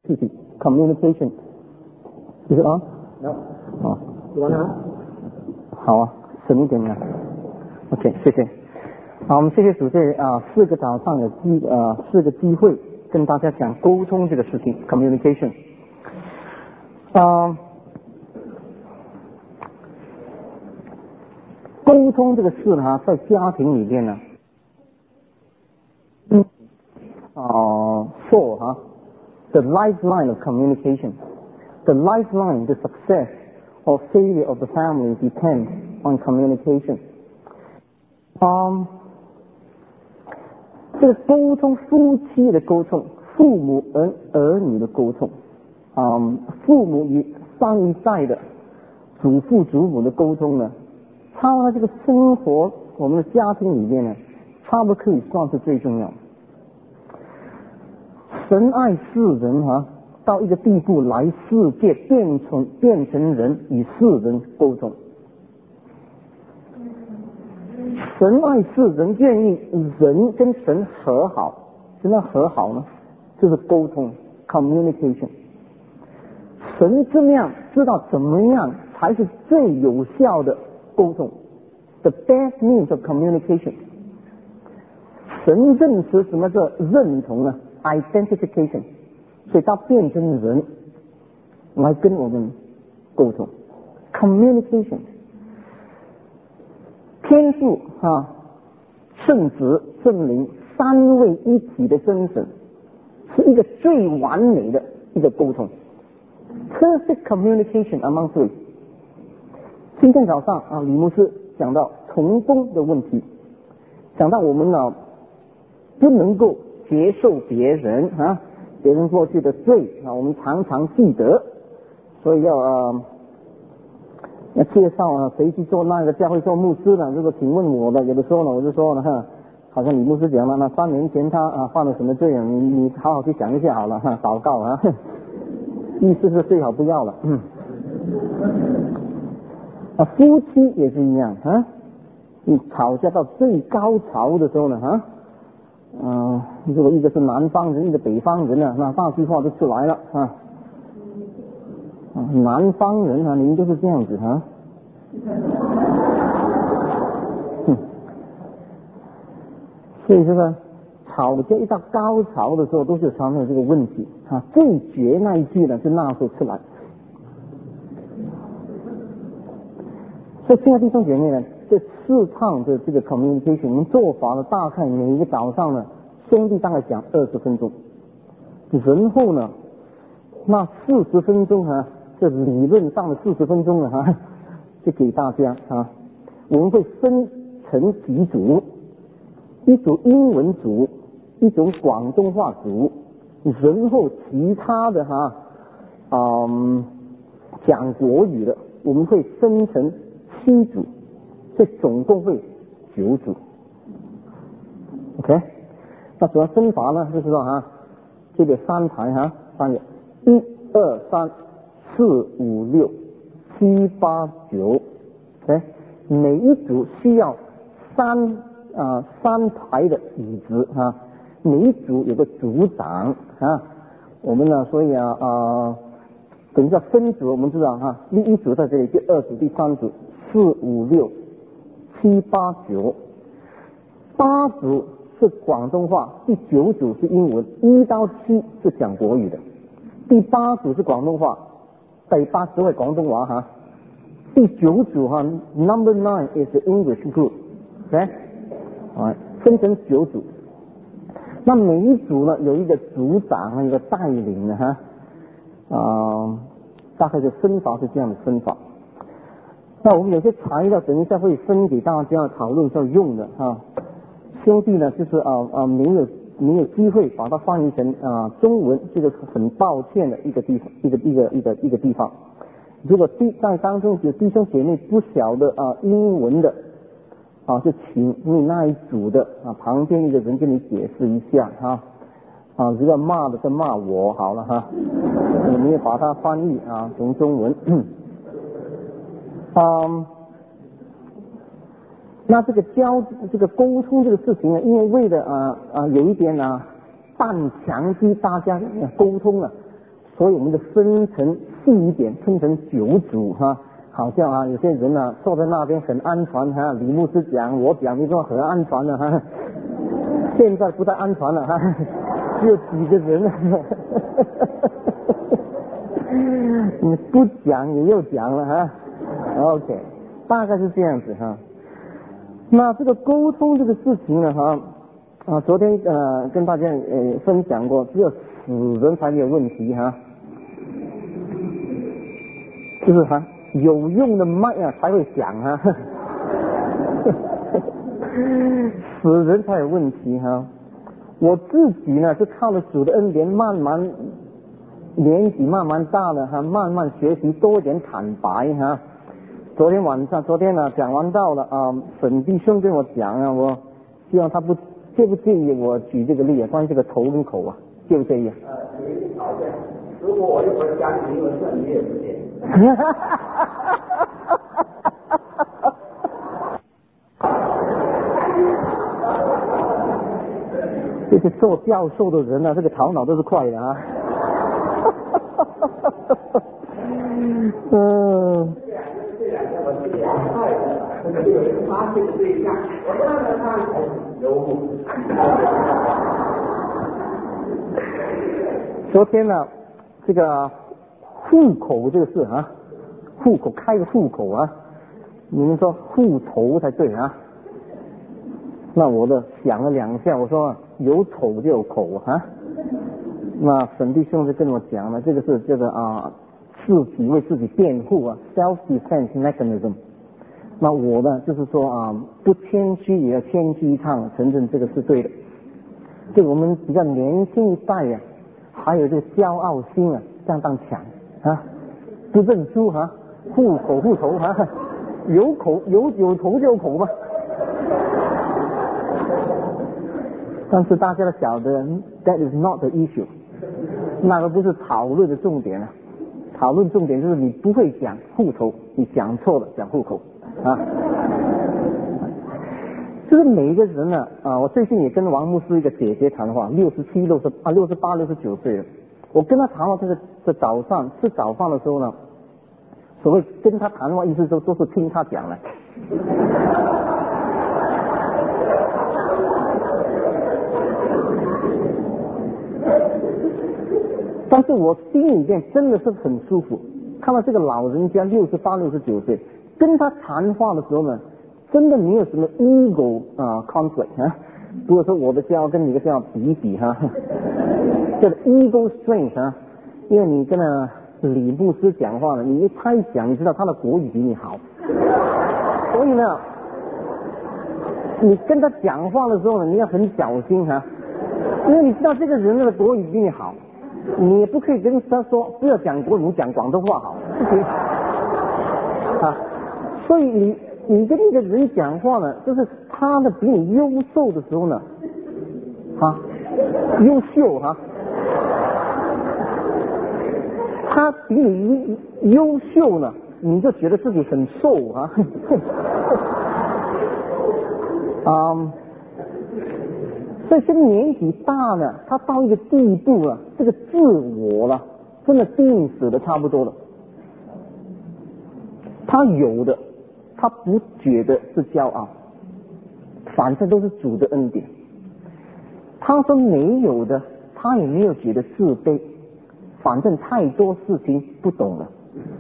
事情 communication。is it on？ No。 哦， 你玩啊？ 好啊，省一点啊。OK， 谢谢。好，我们谢谢主席4个早上有4个机会跟大家讲沟通这个事情 communication。沟通这个事呢，在家庭里面呢，for the lifeline of communication, the lifeline, the success or failure of the family depends on communication. 这个沟通，夫妻的沟通，父母儿女的沟通，父母与上一代的祖父祖母的沟通呢，他这个生活，我们的家庭里面呢，差不多可以算是最重要的。神爱世人到一个地步来世界变成人与世人沟通。神爱世人，愿意人跟神和好。什么叫和好呢？就是沟通 communication。神这样知道怎么样才是最有效的沟通 the best means of communication。 神认识什么叫认同呢？ identification。 所以他变成人来跟我们沟通 communication。 天父圣子圣灵三位一体的真神，是一个最完美的一个沟通 perfect communication among three。 今天早上李牧师讲到同工的问题，讲到我们不能够接受别人过去的罪我们常常记得，所以要介绍谁去做那个教会做牧师呢？如果请问我的，有的时候呢，我就说呢好像李牧师讲了，那3年前他犯了什么罪你好好去想一下好了祷告意思是最好不要了。夫妻也是一样你吵架到最高潮的时候呢如果一个是南方人，一个北方人那大句话就出来了南方人你们就是这样子所以这个吵架一到高潮的时候，都是常常有这个问题最绝那一句呢，就那时候出来。所以亲爱的弟兄姐妹呢，这4趟的这个 communication 我们做法呢，大概每一个早上呢，兄弟大概讲20分钟，然后呢那40分钟这理论上的40分钟就给大家我们会分成几组，一组英文组，一种广东话组，然后其他的讲国语的我们会分成7组，这总共会9组。 OK， 那主要分法呢就是说这个3排3个1、2、3、4、5、6、7、8、9， OK， 每一组需要3排的椅子每一组有个组长我们呢，所以等一下分组我们知道第1组在这里，第2组、第3组4、5、6、7、8、9， 8组是广东话，第9组是英文，1到7是讲国语的，第8组是广东话，第8组係廣東話第9組number 9 is the English group， OK， 分成9組。那每一組呢有一個組長，一個帶領的大概的分法是這樣的分法。那我們有些材料等一下會分給大家討論上用的兄弟呢就是沒有機會把它翻譯成中文，這個很抱歉的一個地方。如果在當中有弟兄姐妹不曉得英文的就請你那一組的旁邊一個人跟你解釋一下如果罵的就罵我好了我們也把它翻譯成中文。那這個溝通這個事情呢，因為為了有一點半強逼大家溝通所以我们就分成细一点，分成9组哈。好像啊，有些人啊坐在那边很安全哈，李牧师讲，我讲，你说很安全的哈。现在不太安全了哈，只有几个人，你不讲也又讲了哈。OK， 大概是这样子哈。那这个沟通这个事情呢哈，昨天跟大家分享过，只有死人才没有问题哈，就是哈有用的麦啊才会响哈。死人才有问题哈。我自己呢是靠了主的恩典，慢慢年纪慢慢大了哈，慢慢学习多一点坦白哈。昨天呢讲完道了啊，沈弟兄跟我讲啊，我希望他介不介意我举这个例啊，关于这个头跟口啊，介不介意啊？ 好的，如果我一会儿讲英文算你也不介意。 这些做教授的人啊，这个头脑都是快的啊。 这两个我是两派的，有人发现对象，我看了他有。 昨天呢，这个户口这个事啊，户口开个户口啊，你们说户头才对啊。那我呢想了2下，我说有口就有口啊。那沈弟兄就跟我讲了，这个是这个自己为自己辩护啊 ，self defense mechanism。那我呢就是说不谦虚也要谦虚一趟，承认这个是对的。对我们比较年轻一代啊，还有这个骄傲心啊，相当强啊，不认输啊，户口户头啊，有口有头就有口嘛。但是大家都晓得 ，that is not the issue， 那个不是讨论的重点啊。讨论重点就是你不会讲户头，你讲错了讲户口啊。就是每一个人呢我最近也跟王牧师一个姐姐谈话，67、68、69岁了。我跟他谈话，这早上吃早饭的时候呢，所谓跟他谈话，意思都是听他讲了。但是我心里面真的是很舒服，看到这个老人家68、69岁，跟他谈话的时候呢，真的没有什么 ego conflict 啊。如果说我的骄傲跟你的骄傲比一比哈，这个 ego strength 啊，因为你跟李牧师讲话了，你他一讲，你知道他的国语比你好，所以呢，你跟他讲话的时候呢，你要很小心哈，因为你知道这个人的国语比你好。你也不可以跟他说不要讲国语，讲广东话好，不行啊。所以你跟一个人讲话呢，就是他的比你优秀的时候呢，优秀他比你优秀呢，你就觉得自己很瘦所以这个年纪大了，他到一个地步了，这个自我了，真的定死的差不多了。他有的，他不觉得是骄傲，反正都是主的恩典。他说没有的，他也没有觉得自卑，反正太多事情不懂了。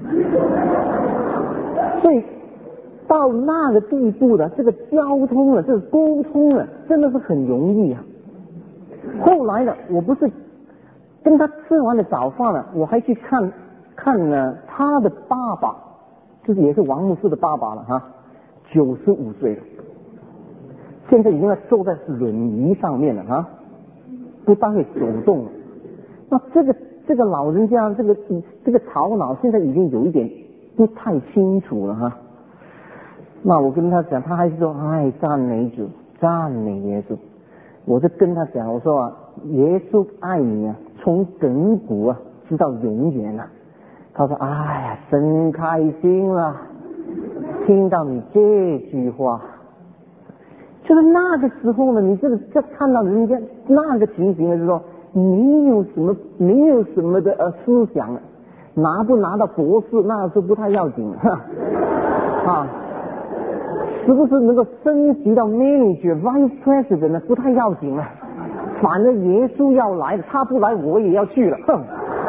所以到那个地步的这个交通了，这个沟通了，真的是很容易啊。后来呢，我不是跟他吃完了早饭了，我还去看呢他的爸爸，就是也是王牧师的爸爸了95岁了，现在已经坐在轮椅上面了不大会走动了。那这个老人家这个头脑现在已经有一点不太清楚了那我跟他讲，他还是说赞美主，赞美耶稣。我就跟他讲，我说耶稣爱你啊，从亘古直到永远他说真开心了，听到你这句话。就是那个时候呢，你这看到人家那个情形就是说， 没有什么的思想了，拿不拿到博士那是不太要紧了啊，是不是能够升级到 manager vice president 呢不太要紧了，反正耶稣要来了，他不来我也要去了，哼。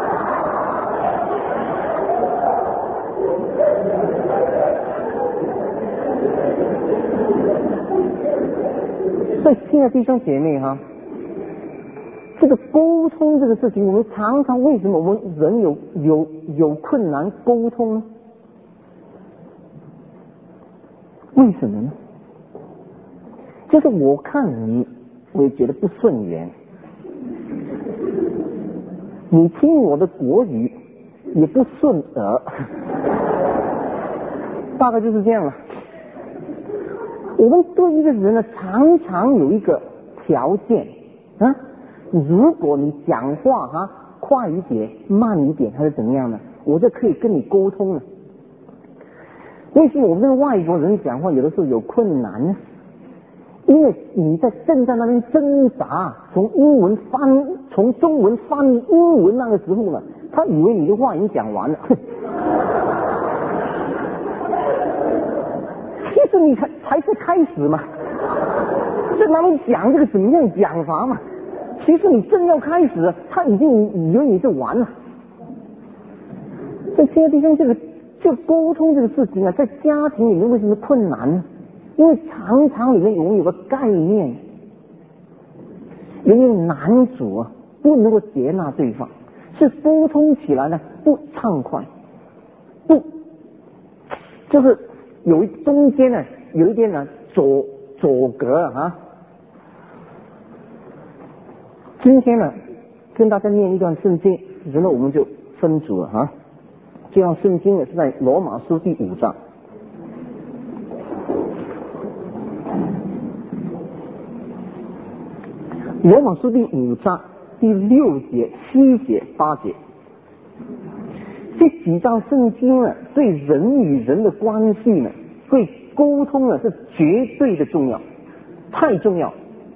所以亲爱的弟兄姐妹哈，这个沟通这个事情，我们常常为什么我们人有困难沟通呢？为什么呢？就是我看你，我也觉得不顺眼；你听我的国语也不顺耳，大概就是这样了。我们对一个人呢，常常有一个条件啊，如果你讲话快一点、慢一点，还是怎么样呢？我就可以跟你沟通了。为什么我们跟外国人讲话有的时候有困难呢？因为你正在那边挣扎，从中文翻译英文那个时候呢，他以为你的话已经讲完了。其实你才是开始嘛，在那边讲这个怎么样讲法嘛，其实你正要开始，他已经以为你是完了。在亲爱的弟兄，这沟通这个事情啊，在家庭里面为什么困难呢？因为常常里面我们有个概念，有一个难主啊，不能够接纳对方，是沟通起来呢不畅快，就是中间呢有一点呢阻隔啊。今天呢跟大家念一段圣经，然后我们就分组了啊。这样圣经呢是在罗马书第5章。罗马书第5章第6节、7节、8节，这几章圣经呢，对人与人的关系呢，对沟通呢是绝对的重要，太重要。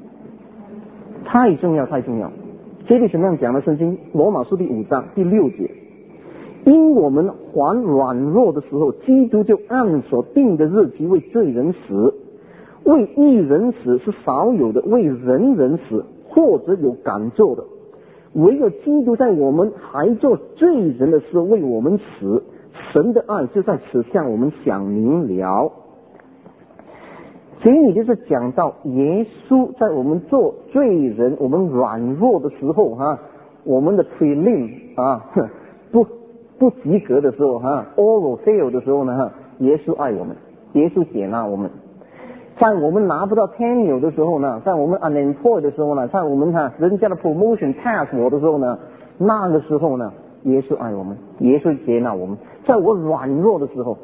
这里怎么样讲呢？圣经罗马书第5章第6节，因我们还软弱的时候，基督就按所定的日期为罪人死，为义人死是少有的，为人死或者有敢做的。唯有基督在我们还做罪人的时候为我们死，神的爱就在此向我们显明了。这里就是讲到耶稣在我们做罪人、我们软弱的时候我们的 prelim 不及格的时候oral fail 的时候呢耶稣爱我们，耶稣接纳我们。在我们拿不到 tenure 的时候呢，在我们 unemployed 的时候呢，在我们人家的 promotion pass 我的时候呢，那个时候呢，耶稣爱我们，耶稣接纳我们。在我软弱的时候，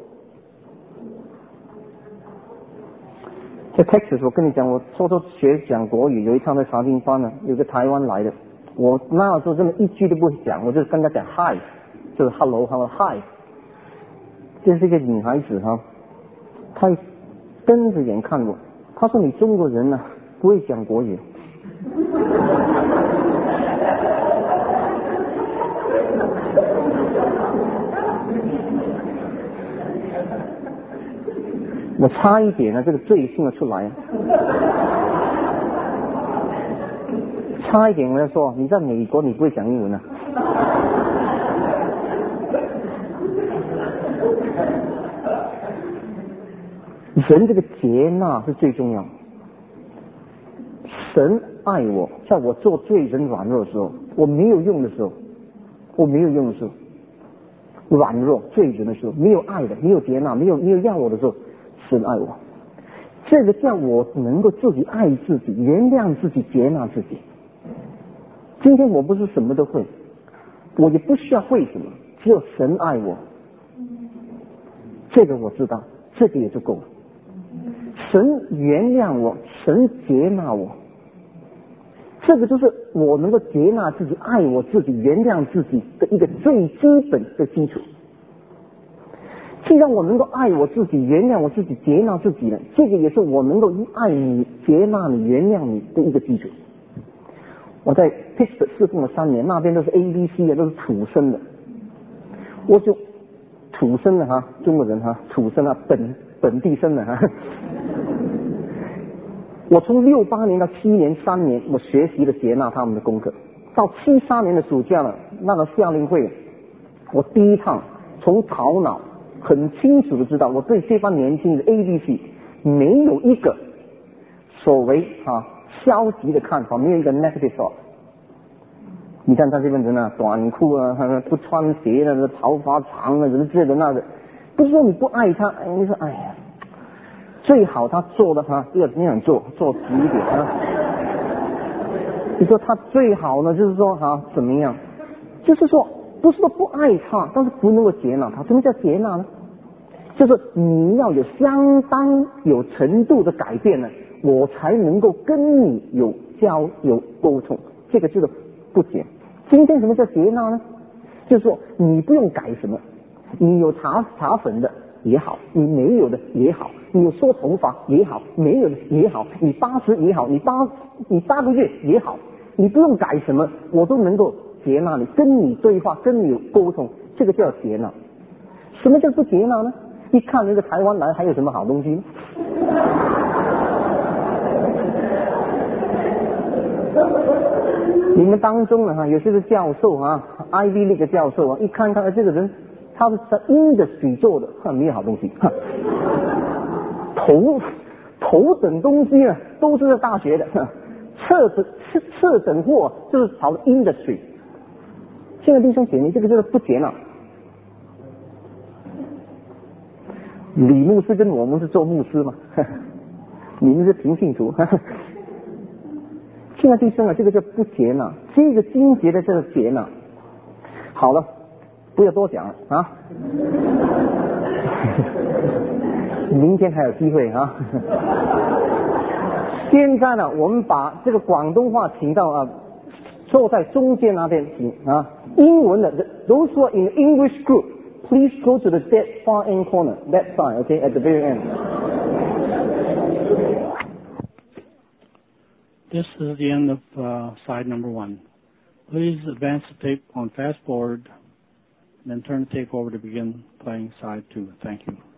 在 Texas 我跟你讲，我偷偷学讲国语，有一趟在查经班呢，有个台湾来的，我那时候真的一句都不会讲，我就跟他讲 hi， 就是 hello hi。这是一个女孩子她瞪着眼看我，他说：“你中国人呢，不会讲国语。”我差一点呢，这个罪性了出来，差一点我要说，你在美国你不会讲英文啊。人这个接纳是最重要的。神爱我，在我做罪人软弱的时候，我没有用的时候，软弱罪人的时候，没有爱的，没有接纳，没有要我的时候，神爱我。这个叫我能够自己爱自己，原谅自己，接纳自己。今天我不是什么都会，我也不需要会什么，只有神爱我，这个我知道，这个也就够了。神原谅我，神接纳我，这个就是我能够接纳自己、爱我自己、原谅自己的一个最基本的基础。既然我能够爱我自己、原谅我自己、接纳自己呢，这个也是我能够爱你、接纳你、原谅你的一个基础。我在 Pittsburgh 侍奉了3年，那边都是 ABC 的，都是土生的。我就土生的哈，中国人哈，土生的本地生的哈。我从68年到7年3年，我学习了接纳他们的功课。到73年的暑假了，那个夏令会，我第一趟从头脑很清楚的知道，我对这帮年轻的 ABC 没有一个所谓消极的看法，没有一个 negative thought。你看他这边人啊，短裤啊，不穿鞋的，头发长啊，人这的那个，不是说你不爱他，你说哎呀，最好他做的要那样做急一点啊。你说他最好呢，就是说怎么样？就是说不是说不爱他，但是不能够接纳他。什么叫接纳呢？就是你要有相当有程度的改变呢，我才能够跟你有沟通。这个就是不接。今天什么叫接纳呢？就是说你不用改什么，你有茶粉的也好，你没有的也好，你有缩头发也好，没有的也好，你80也好，你8个月也好，你不用改什么，我都能够接纳你，跟你对话，跟你有沟通，这个叫接纳。什么叫不接纳呢？一看那个台湾来还有什么好东西呢？你们当中呢有些是教授Ivy League 教授一看这个人，他是在 industry 做的，没有好东西。头等东西呢都是在大学的，侧等货就是跑 industry。现在弟兄姐妹，这个就是不接纳。李牧师跟我们是做牧师嘛，你们是平信徒。现在弟兄这个叫不接纳，这个经节的这个接纳。好了，不要多讲明天还有机会现在呢，我们把这个广东话请到坐在中间那边请英文的 those who are in the English group, please go to the dead far end corner, that side, okay, at the very end. This is the end of side number 1. Please advance the tape on fast forward, then turn the tape over to begin playing side 2. Thank you.